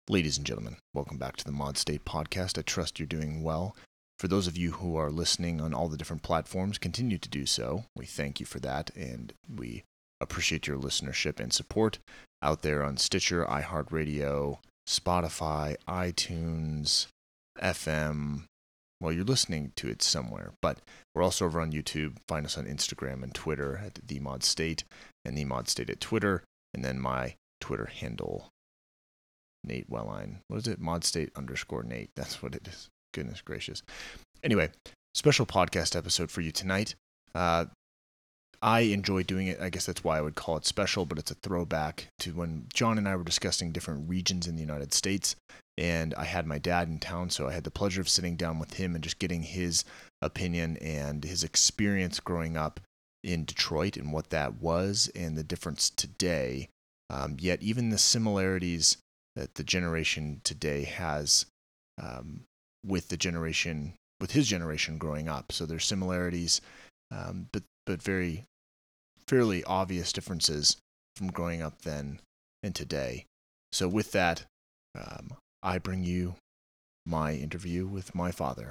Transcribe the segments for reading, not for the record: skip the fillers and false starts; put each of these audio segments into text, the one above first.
Ladies and gentlemen, welcome back to the Mod State Podcast. I trust you're doing well. For those of you who are listening on all the different platforms, continue to do so. We thank you for that, and we appreciate your listenership and support out there on Stitcher, iHeartRadio, Spotify, iTunes, FM. Well, you're listening to it somewhere, but we're also over on YouTube. Find us on Instagram and Twitter at The Mod State, and The Mod State at Twitter, and then my Twitter handle, Nate Welline. What is it? Modstate_Nate. That's what it is. Goodness gracious. Anyway, special podcast episode for you tonight. I enjoy doing it. I guess that's why I would call it special, but it's a throwback to when John and I were discussing different regions in the United States, and I had my dad in town, so I had the pleasure of sitting down with him and just getting his opinion and his experience growing up in Detroit and what that was and the difference today. Yet even the similarities that the generation today has with his generation growing up. So there's similarities, but very fairly obvious differences from growing up then and today. So with that, I bring you my interview with my father.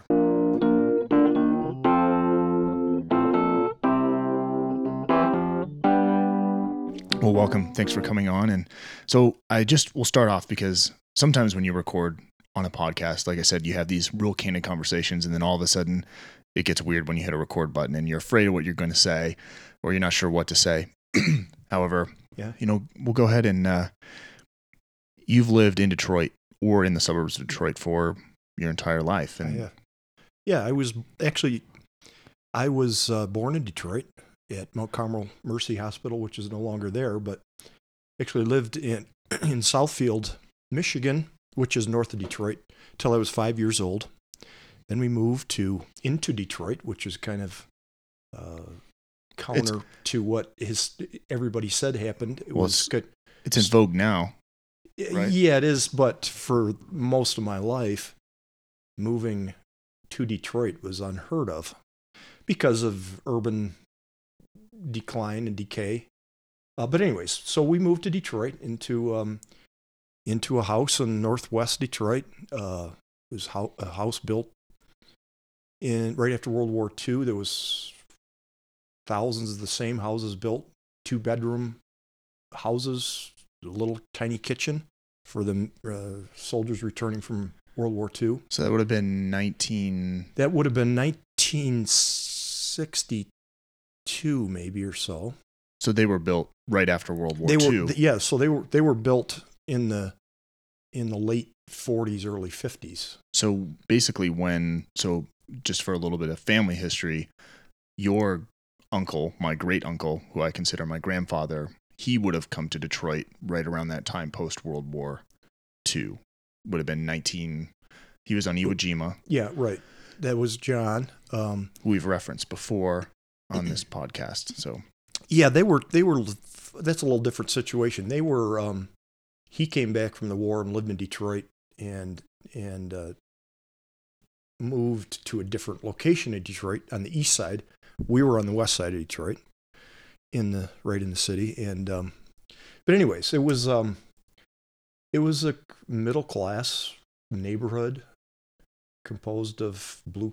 Well, welcome. Thanks for coming on. And so we'll start off because sometimes when you record on a podcast, like I said, you have these real candid conversations, and then all of a sudden it gets weird when you hit a record button and you're afraid of what you're going to say, or you're not sure what to say. However, we'll go ahead and you've lived in Detroit or in the suburbs of Detroit for your entire life. And I was born in Detroit at Mount Carmel Mercy Hospital, which is no longer there, but actually lived in Southfield, Michigan, which is north of Detroit, till I was 5 years old. Then we moved into Detroit, which is kind of counter to what everybody said happened. It's in vogue now, right? Yeah, it is. But for most of my life, moving to Detroit was unheard of because of urban decline and decay. But anyways, so we moved to Detroit into a house in northwest Detroit. It was a house built right after World War II. There was thousands of the same houses built, 2-bedroom houses, a little tiny kitchen for the soldiers returning from World War II. So that would have been 1962 maybe or so. So they were built right after World War II. Yeah, so they were built in the late 40s, early 50s. So basically just for a little bit of family history, your uncle, my great uncle, who I consider my grandfather, he would have come to Detroit right around that time post World War II. Would have been he was on Iwo Jima. Yeah, right. That was John. Who we've referenced before on this podcast. So yeah, they were, that's a little different situation. They were, he came back from the war and lived in Detroit and moved to a different location in Detroit on the east side. We were on the west side of Detroit, right in the city. And but anyways, it was a middle class neighborhood composed of blue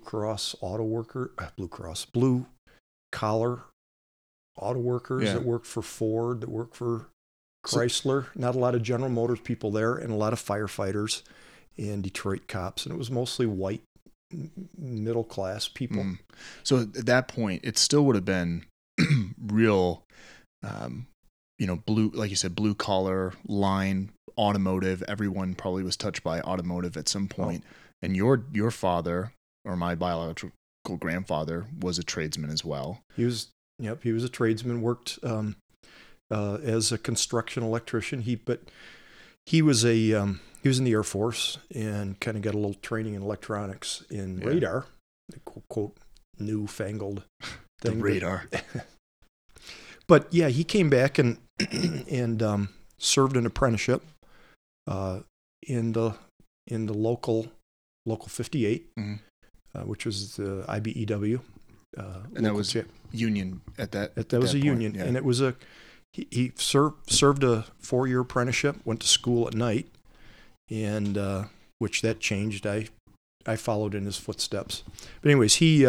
collar auto workers that worked for Ford, that worked for Chrysler. Not a lot of General Motors people there, and a lot of firefighters and Detroit cops. And it was mostly white, middle class people. So at that point, it still would have been real, blue, like you said, blue collar line, automotive. Everyone probably was touched by automotive at some point. And your father, or my biological grandfather, was a tradesman as well. He was a tradesman, worked as a construction electrician. He was in the Air Force and kind of got a little training in electronics in radar, quote, newfangled thing. The radar. But yeah, he came back and served an apprenticeship in the local 58, which was the IBEW. And that was union at that. That was a point, union, and it was he served a 4-year apprenticeship. Went to school at night, and which that changed. I followed in his footsteps. But anyways, he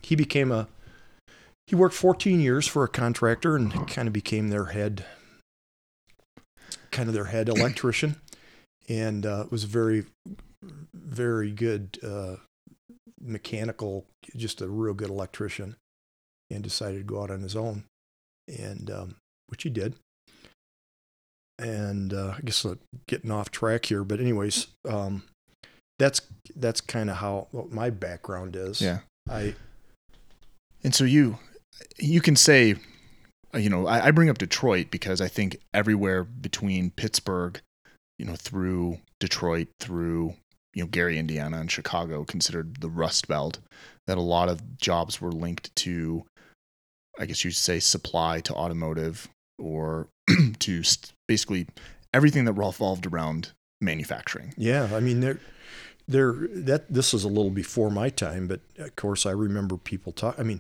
worked 14 years for a contractor and kind of became their head electrician, and was very, very good mechanical, just a real good electrician, and decided to go out on his own, and which he did. And I guess getting off track here, but anyways, that's kind of what my background is. Yeah. And so you can say, I bring up Detroit because I think everywhere between Pittsburgh, through Detroit, through, Gary, Indiana, and Chicago, considered the Rust Belt, that a lot of jobs were linked to, I guess you'd say, supply to automotive, or to basically everything that revolved around manufacturing. Yeah, I mean, this is a little before my time, but of course I remember people talk. I mean,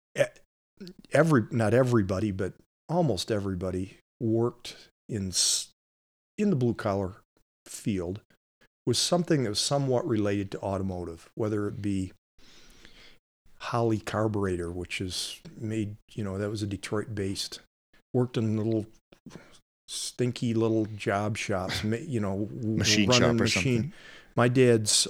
not everybody, but almost everybody worked in the blue collar field was something that was somewhat related to automotive, whether it be Holley Carburetor, which is made, that was a Detroit based, worked in little stinky little job shops, machine shop or something. My dad's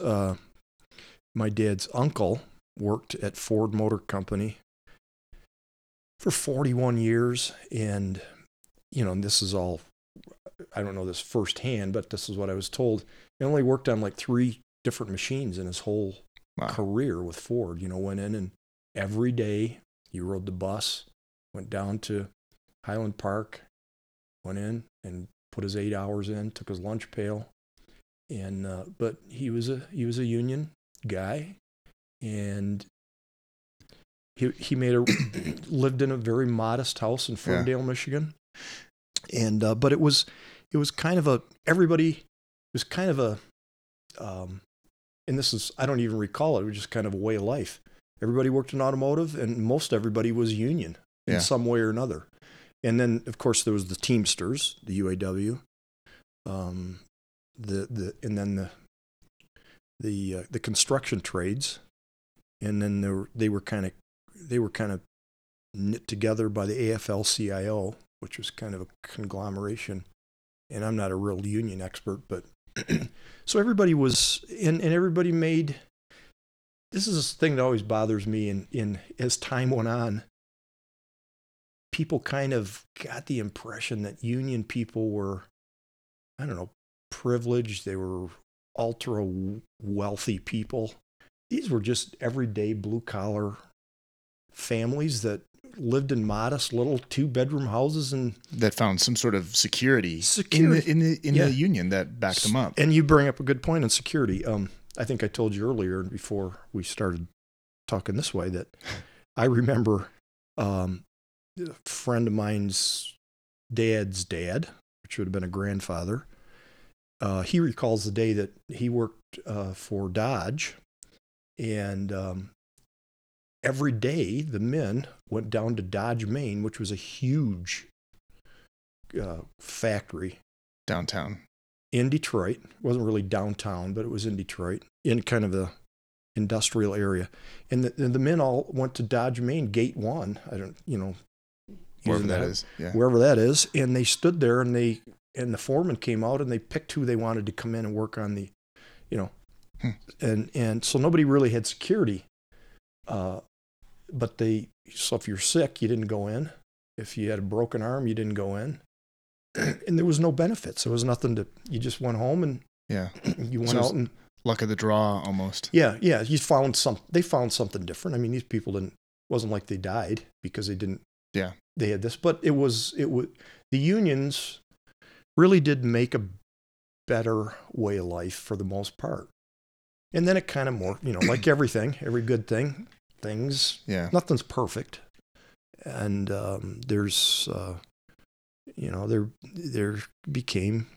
uncle worked at Ford Motor Company for 41 years, and this is all, I don't know this firsthand, but this is what I was told. He only worked on like 3 different machines in his whole career with Ford. Went in and every day he rode the bus, went down to Highland Park, went in and put his 8 hours in, took his lunch pail, and but he was a union guy, and he lived in a very modest house in Ferndale, Michigan, and but it was kind of and this is, I don't even recall it. It was just kind of a way of life. Everybody worked in automotive, and most everybody was union in some way or another. And then, of course, there was the Teamsters, the UAW, and then the construction trades, and then they were kind of knit together by the AFL-CIO, which was kind of a conglomeration. And I'm not a real union expert, but so everybody was, and everybody made. This is a thing that always bothers me, in as time went on, people kind of got the impression that union people were, I don't know, privileged. They were ultra wealthy people. These were just everyday blue collar families that lived in modest little 2-bedroom houses, and that found some sort of security in the union that backed them up. And you bring up a good point on security. I think I told you earlier before we started talking this way that I remember a friend of mine's dad's dad, which would have been a grandfather. He recalls the day that he worked for Dodge, and every day the men went down to Dodge, Maine, which was a huge factory downtown in Detroit. It wasn't really downtown, but it was in Detroit, in kind of the industrial area. And the men all went to Dodge, Maine, Gate 1. I don't, wherever that is. Yeah. Wherever that is. And they stood there, and the foreman came out, and they picked who they wanted to come in and work on the, and so nobody really had security. So if you're sick, you didn't go in. If you had a broken arm, you didn't go in. And there was no benefits. There was nothing you just went home, and you went out, and luck of the draw almost. Yeah. They found something different. I mean, these people wasn't like they died because they didn't, they had this, but it was, the unions really did make a better way of life for the most part. And then it kind of more, like everything, every good thing, nothing's perfect. And there's, there became,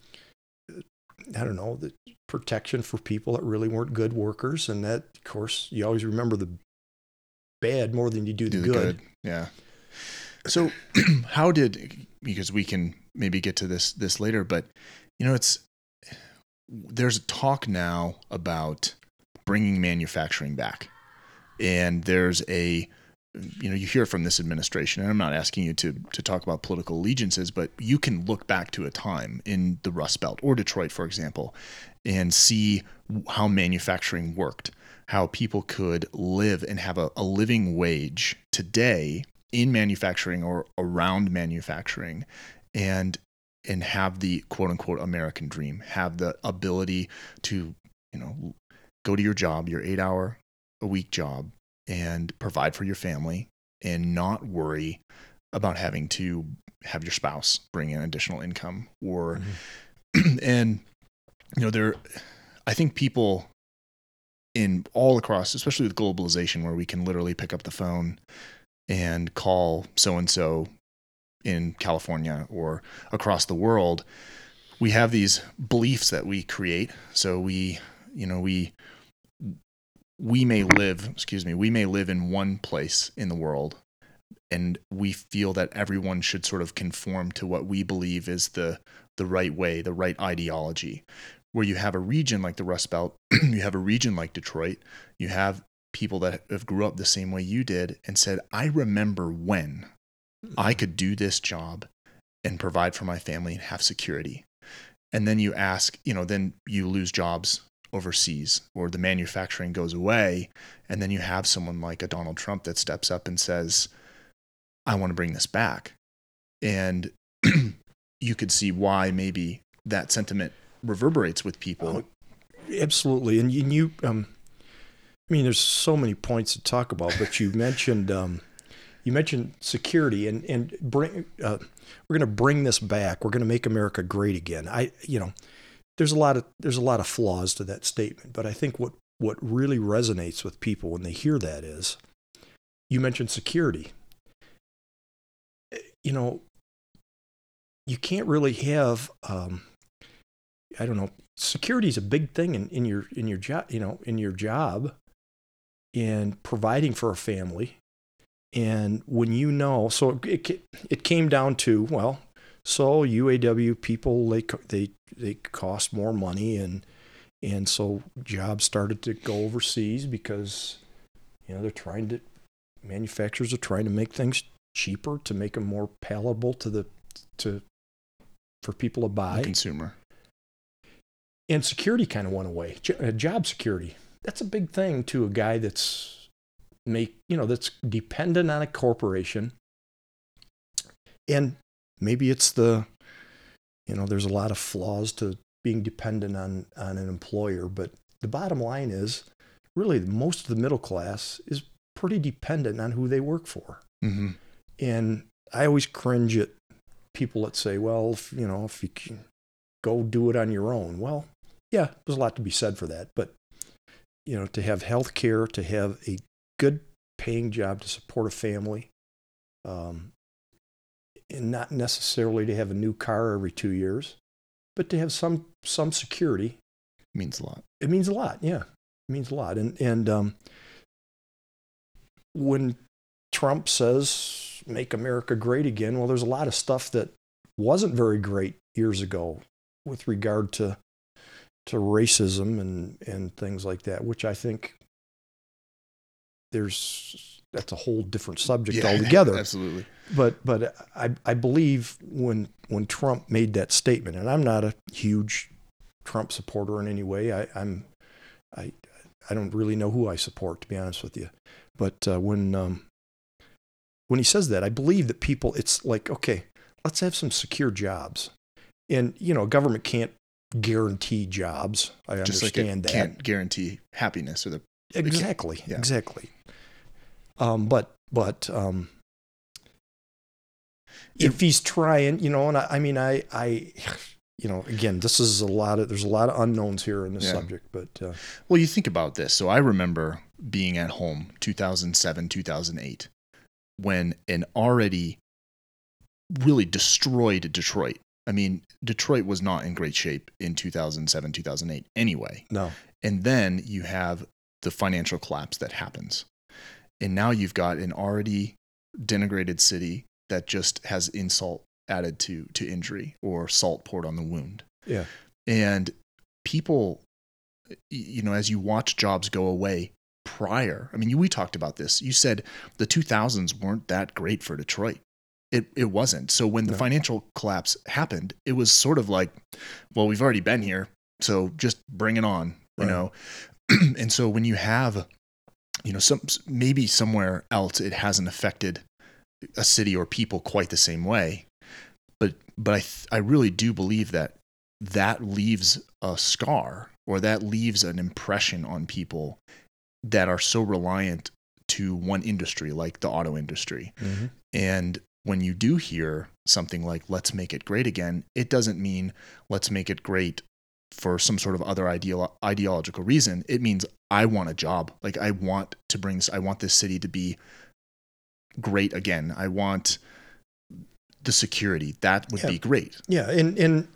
I don't know, the protection for people that really weren't good workers. And that, of course, you always remember the bad more than you do the good. Yeah. So because we can maybe get to this later, but it's there's a talk now about bringing manufacturing back. And there's you hear from this administration, and I'm not asking you to talk about political allegiances, but you can look back to a time in the Rust Belt or Detroit, for example, and see how manufacturing worked, how people could live and have a living wage today in manufacturing or around manufacturing, and have the quote unquote American dream, have the ability to, go to your job, your 8-hour a week job, and provide for your family and not worry about having to have your spouse bring in additional income or, and, I think people in all across, especially with globalization, where we can literally pick up the phone and call so-and-so in California or across the world, we have these beliefs that we create. So we may live in one place in the world, and we feel that everyone should sort of conform to what we believe is the right way, the right ideology. Where you have a region like the Rust Belt, you have a region like Detroit, you have people that have grew up the same way you did and said, I remember when I could do this job and provide for my family and have security. And then you ask, then you lose jobs overseas, or the manufacturing goes away, and then you have someone like a Donald Trump that steps up and says, I want to bring this back. And you could see why maybe that sentiment reverberates with people. Absolutely. And there's so many points to talk about, but you mentioned security and bring we're going to bring this back. We're going to make America great again. There's a lot of flaws to that statement, but I think what really resonates with people when they hear that is, you mentioned security. You can't really have, security is a big thing in your job, and providing for a family. And when so it came down to, so UAW people, they cost more money, and so jobs started to go overseas because manufacturers are trying to make things cheaper to make them more palatable for people to buy. The consumer. And security kind of went away. Job security. That's a big thing to a guy that's that's dependent on a corporation. And maybe it's there's a lot of flaws to being dependent on an employer, but the bottom line is really most of the middle class is pretty dependent on who they work for. Mm-hmm. And I always cringe at people that say, well, if you can go do it on your own. Well, yeah, there's a lot to be said for that. But, to have health care, to have a good paying job to support a family, and not necessarily to have a new car every 2 years, but to have some security. Means a lot. It means a lot, yeah. It means a lot. And when Trump says, make America great again, well, there's a lot of stuff that wasn't very great years ago with regard to racism and things like that, which I think that's a whole different subject altogether. Absolutely. But I believe when Trump made that statement, and I'm not a huge Trump supporter in any way. I don't really know who I support, to be honest with you. But when he says that, I believe that people, it's like, okay, let's have some secure jobs. And, government can't guarantee jobs. I Just understand that. Can't guarantee happiness or Exactly. Yeah. Exactly. But if he's trying, and again, there's a lot of unknowns here in this subject, but. Well, you think about this. So I remember being at home 2007, 2008, when an already really destroyed Detroit. I mean, Detroit was not in great shape in 2007, 2008 anyway. No. And then you have the financial collapse that happens. And now you've got an already denigrated city that just has insult added to injury or salt poured on the wound. Yeah. And people, as you watch jobs go away prior, we talked about this. You said the 2000s weren't that great for Detroit. It wasn't. So when the financial collapse happened, it was sort of like, well, we've already been here, so just bring it on, And so when you have, maybe somewhere else it hasn't affected a city or people quite the same way, but I really do believe that leaves a scar, or that leaves an impression on people that are so reliant to one industry, like the auto industry. Mm-hmm. And when you do hear something like, let's make it great again, it doesn't mean let's make it great for some sort of other ideological reason. It means I want a job. Like, I want this city to be great again. I want the security. That would be great. Yeah. In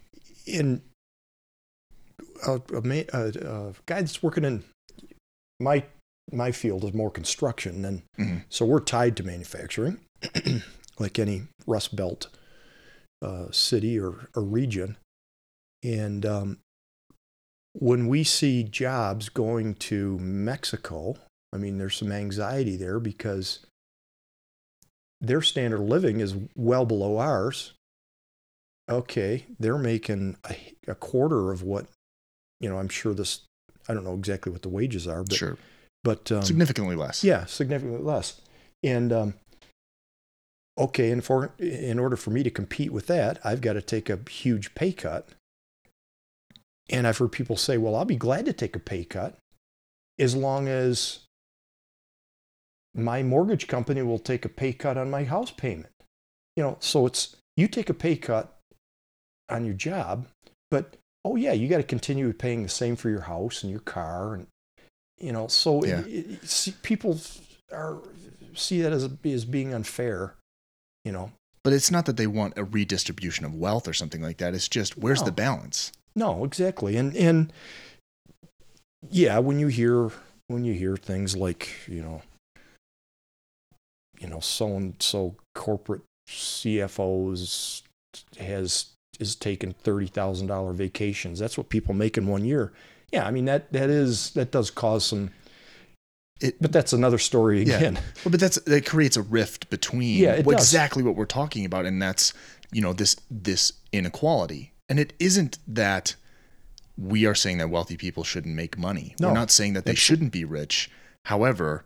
a guy that's working in my field is more construction, and so we're tied to manufacturing like any Rust Belt city or region. And when we see jobs going to Mexico, there's some anxiety there because their standard of living is well below ours. Okay, they're making a quarter of what, I'm sure I don't know exactly what the wages are, but sure. But significantly less. Yeah, significantly less. And okay, and in order for me to compete with that, I've got to take a huge pay cut. And I've heard people say, well, I'll be glad to take a pay cut as long as my mortgage company will take a pay cut on my house payment. So it's, you take a pay cut on your job, but oh yeah, you got to continue paying the same for your house and your car, and so yeah. People see that as being unfair, But it's not that they want a redistribution of wealth or something like that. It's just, where's the balance? No, exactly. And yeah, when you hear things like, so-and-so corporate CFOs is taking $30,000 vacations. That's what people make in 1 year. Yeah, that does cause some. But that's another story again. Yeah. Well, but that creates a rift between exactly what we're talking about, and that's this inequality. And it isn't that we are saying that wealthy people shouldn't make money. No, we're not saying that they shouldn't be rich. However,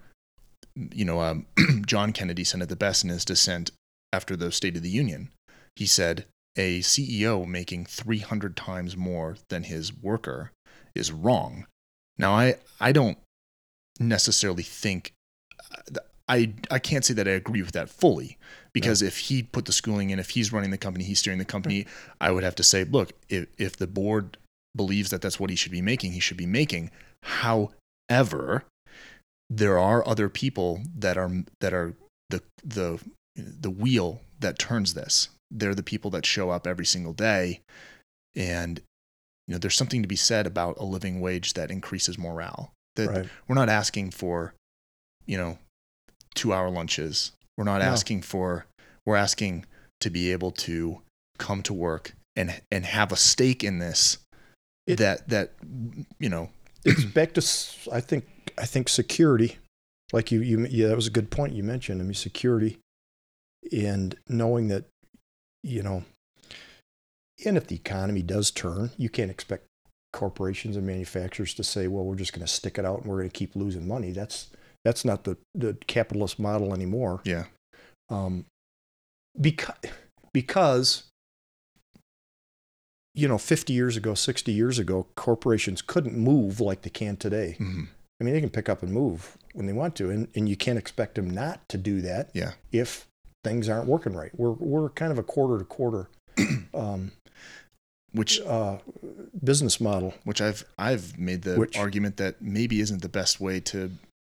John Kennedy said it the best in his dissent after the State of the Union. He said, a CEO making 300 times more than his worker is wrong. Now, I don't necessarily think, I can't say that I agree with that fully, because if he put the schooling in, if he's running the company, he's steering the company, I would have to say, look, if the board believes that that's what he should be making, he should be making. However, there are other people that are the wheel that turns this. They're the people that show up every single day, and there's something to be said about a living wage that increases morale. That we're not asking for 2-hour lunches. We're not asking we're asking to be able to come to work and have a stake in this. It's back to, I think security, like you that was a good point you mentioned. Security, and knowing that, and if the economy does turn, you can't expect corporations and manufacturers to say, well, we're just going to stick it out and we're going to keep losing money. That's not the capitalist model anymore. Yeah. Because 50 years ago, 60 years ago, corporations couldn't move like they can today. Mm-hmm. They can pick up and move when they want to, and you can't expect them not to do that. Yeah. If things aren't working right. We're kind of a quarter to quarter business model. Which I've made the argument that maybe isn't the best way to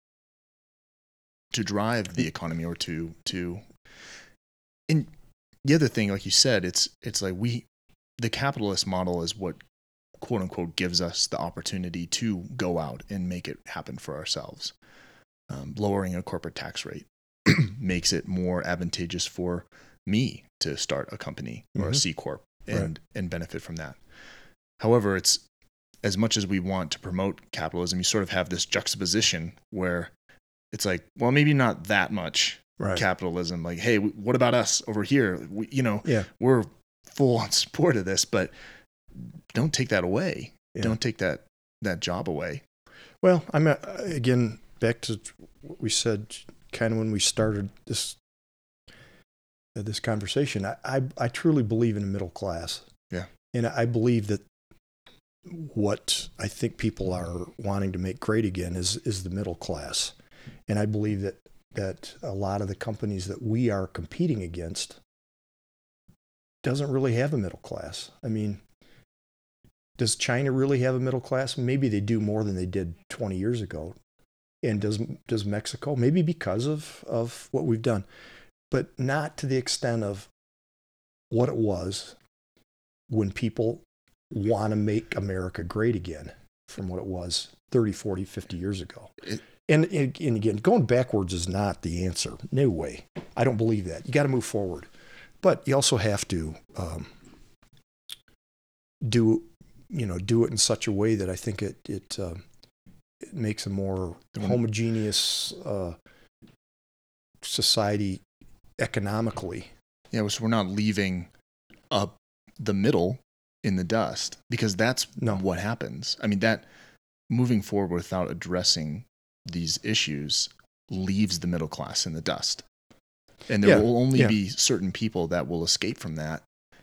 drive the economy, or to. And the other thing, like you said, it's like the capitalist model is what, quote unquote, gives us the opportunity to go out and make it happen for ourselves. Lowering a corporate tax rate makes it more advantageous for me to start a company or a C Corp and benefit from that. However, it's as much as we want to promote capitalism, you sort of have this juxtaposition where it's like, well, maybe not that much capitalism. Like, hey, what about us over here? We're full on support of this, but don't take that away. Yeah. Don't take that job away. Well, I'm again back to what we said kind of when we started this conversation. I truly believe in a middle class. Yeah. And I believe that what I think people are wanting to make great again is the middle class. And I believe that a lot of the companies that we are competing against doesn't really have a middle class. I mean, does China really have a middle class? Maybe they do more than they did 20 years ago. And does Mexico? Maybe because of what we've done, but not to the extent of what it was when people want to make America great again from what it was 30, 40, 50 years ago. And again, going backwards is not the answer. No way. I don't believe that. You got to move forward. But you also have to do it in such a way that I think it makes a more homogeneous society economically. Yeah, so we're not leaving up the middle in the dust, because that's what happens. I mean, that moving forward without addressing these issues leaves the middle class in the dust. And there will only be certain people that will escape from that.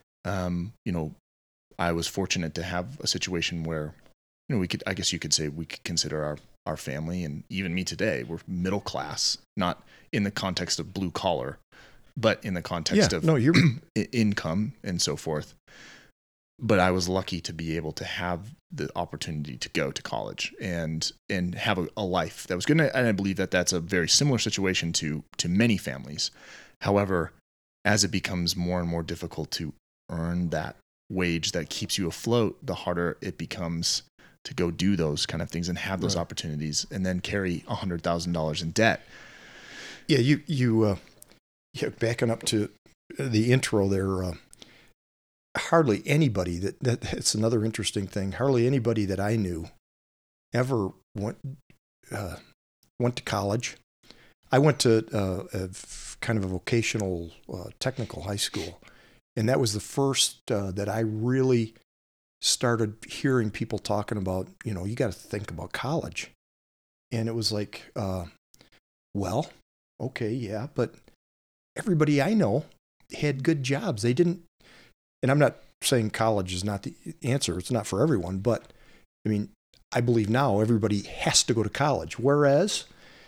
I was fortunate to have a situation where, I guess you could say we could consider our family, and even me today, we're middle class, not in the context of blue collar, but in the context of income and so forth. But I was lucky to be able to have the opportunity to go to college and have a life that was good. And I believe that that's a very similar situation to many families. However, as it becomes more and more difficult to earn that wage that keeps you afloat, the harder it becomes to go do those kind of things and have those opportunities, and then carry $100,000 in debt. Yeah, you backing up to the intro there. Hardly anybody that's another interesting thing. Hardly anybody that I knew ever went to college. I went to a kind of a vocational technical high school, and that was the first that I really started hearing people talking about. You got to think about college, and it was like, well, okay, yeah, but everybody I know had good jobs. They didn't. And I'm not saying college is not the answer. It's not for everyone. But, I mean, I believe now everybody has to go to college. Whereas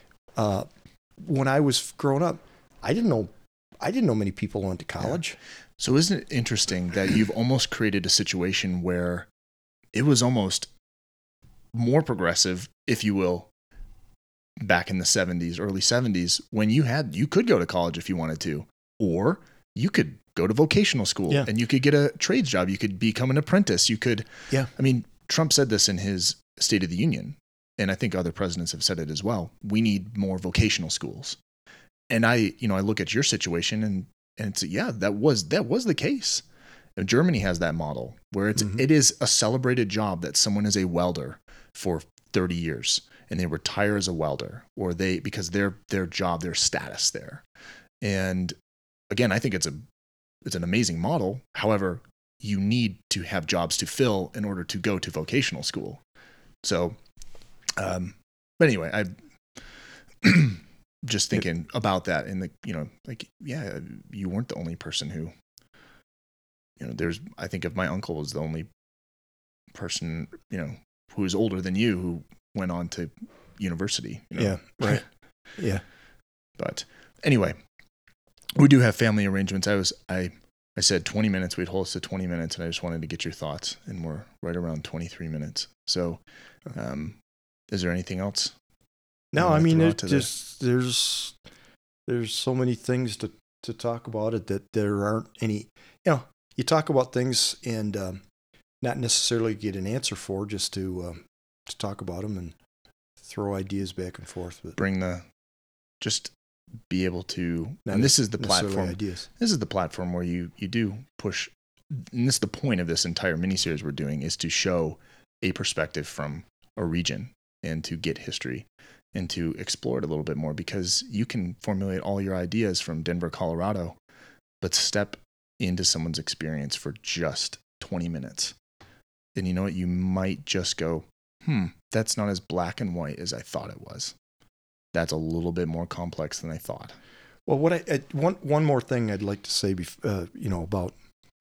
when I was growing up, I didn't know many people went to college. Yeah. So isn't it interesting that you've almost created a situation where it was almost more progressive, if you will, back in the 70s, early 70s, when you could go to college if you wanted to, or you could go to vocational school and you could get a trades job. You could become an apprentice. You could, I mean, Trump said this in his State of the Union, and I think other presidents have said it as well. We need more vocational schools. And I look at your situation and it's, that was the case. And Germany has that model where it is a celebrated job that someone is a welder for 30 years and they retire as a welder, or because their job, their status there. And again, I think it's an amazing model. However, you need to have jobs to fill in order to go to vocational school. So, but anyway, I just thinking about that, and you weren't the only person who, I think of my uncle was the only person, who was older than you who went on to university. Yeah. Right. Yeah. But anyway, we do have family arrangements. I said 20 minutes. We'd hold us to 20 minutes, and I just wanted to get your thoughts, and we're right around 23 minutes. So, is there anything else? No, I mean, there's so many things to talk about it that there aren't any. You talk about things and not necessarily get an answer for, just to talk about them and throw ideas back and forth. But just be able to, and this is the platform. Ideas. This is the platform where you do push. And this is the point of this entire miniseries we're doing, is to show a perspective from a region and to get history and to explore it a little bit more, because you can formulate all your ideas from Denver, Colorado, but step into someone's experience for just 20 minutes. And you know what? You might just go, that's not as black and white as I thought it was. That's a little bit more complex than I thought. Well, one more thing I'd like to say, about,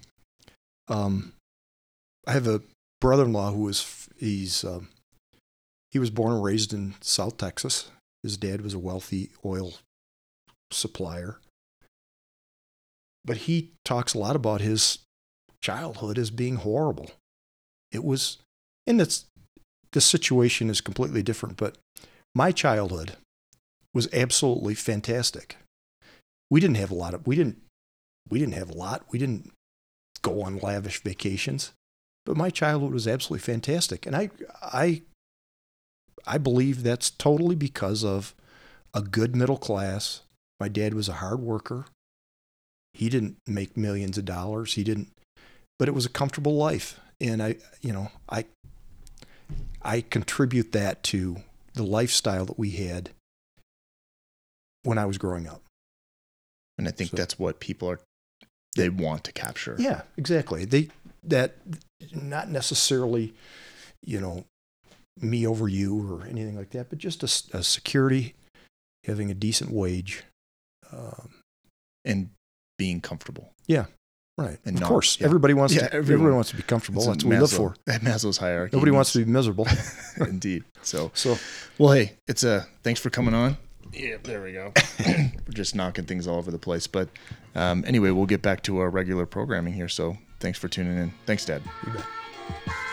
I have a brother-in-law who he was born and raised in South Texas. His dad was a wealthy oil supplier. But he talks a lot about his childhood as being horrible. It was, and the situation is completely different, but my childhood was absolutely fantastic. We didn't have a lot. We didn't go on lavish vacations, but my childhood was absolutely fantastic. And I believe that's totally because of a good middle class. My dad was a hard worker. He didn't make millions of dollars. But it was a comfortable life. And I contribute that to the lifestyle that we had when I was growing up. And I think that's what people they want to capture. Yeah, exactly. That not necessarily, me over you or anything like that, but just a security, having a decent wage. And being comfortable. Yeah, right. And of course, everybody wants to. Everyone wants to be comfortable. That's what we live for. Maslow's hierarchy. Nobody wants to be miserable. Indeed. So, well, hey, it's thanks for coming on. Yeah, there we go. We're just knocking things all over the place, but anyway, we'll get back to our regular programming here. So, thanks for tuning in. Thanks, Dad. You bet.